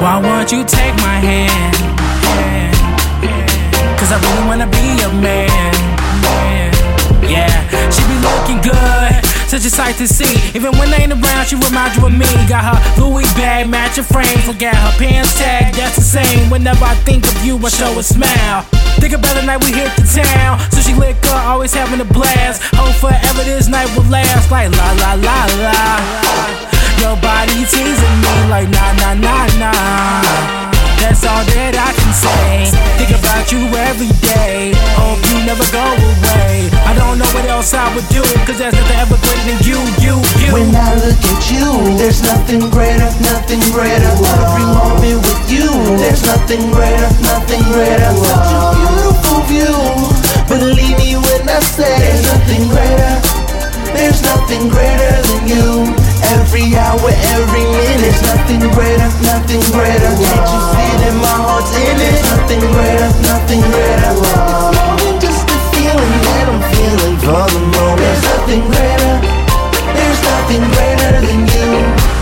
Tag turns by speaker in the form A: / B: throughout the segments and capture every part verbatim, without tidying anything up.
A: Why won't you take my hand? hand, hand. Cause I really wanna be a man, man. Yeah, she be looking good, such a sight to see. Even when I ain't around, she reminds you of me. Got her Louis bag, matching frames. Forget her pants tag, that's the same. Whenever I think of you, I show a smile. Think about the night we hit the town. So she lick up, always having a blast. Hope forever this night will last. Like la la la la. Your body teasing me like nah nah nah nah. That's all that I can say. Think about you every day. Hope you never go away. I don't know what else I would do, cause there's nothing ever greater than you, you, you.
B: When I look at you, there's nothing greater, nothing greater. Every moment with you, there's nothing greater, nothing greater. Such a beautiful view. Believe me when I say there's nothing greater, there's nothing greater than you. Every hour, every minute, there's nothing greater, nothing greater. Can't you see that my heart's in it? Nothing greater, nothing greater. It's more than just the feeling that I'm feeling for the moment. There's nothing greater, there's nothing greater than you.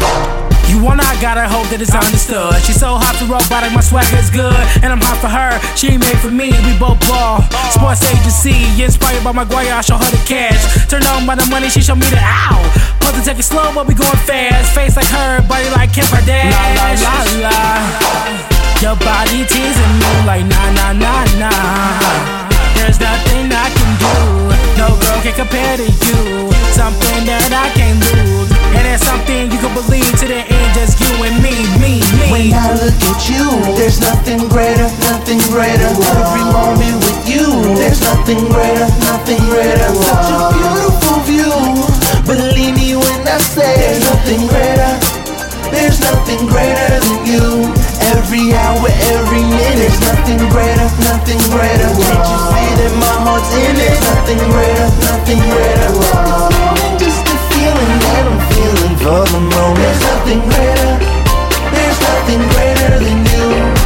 A: You wanna, I gotta hope that it's understood. She's so hot to robotic, my swagger is good. And I'm hot for her, she ain't made for me. We both ball, sports agency. Inspired by Maguire, I show her the cash. Turned on by the money, she show me the ow. Put to take it slow, but we going fast. Face like her, body like Kim Kardashian. La la la la. Your body teasing me like nah nah nah nah. There's nothing I can do, no girl can compare to you. Something that I can't lose, and it's something you can believe to the end. Just you and me, me, me.
B: When I look at you, there's nothing greater, nothing greater. Every moment with you, there's nothing greater, nothing greater. Such a beautiful view. Believe me when I say there's nothing greater, there's nothing greater than you. Every hour, every minute, there's nothing greater, nothing greater. Can't you see that my heart's in it? Nothing greater, nothing greater. It's more than just the feeling that I'm feeling for the moment. There's nothing greater, there's nothing greater than you.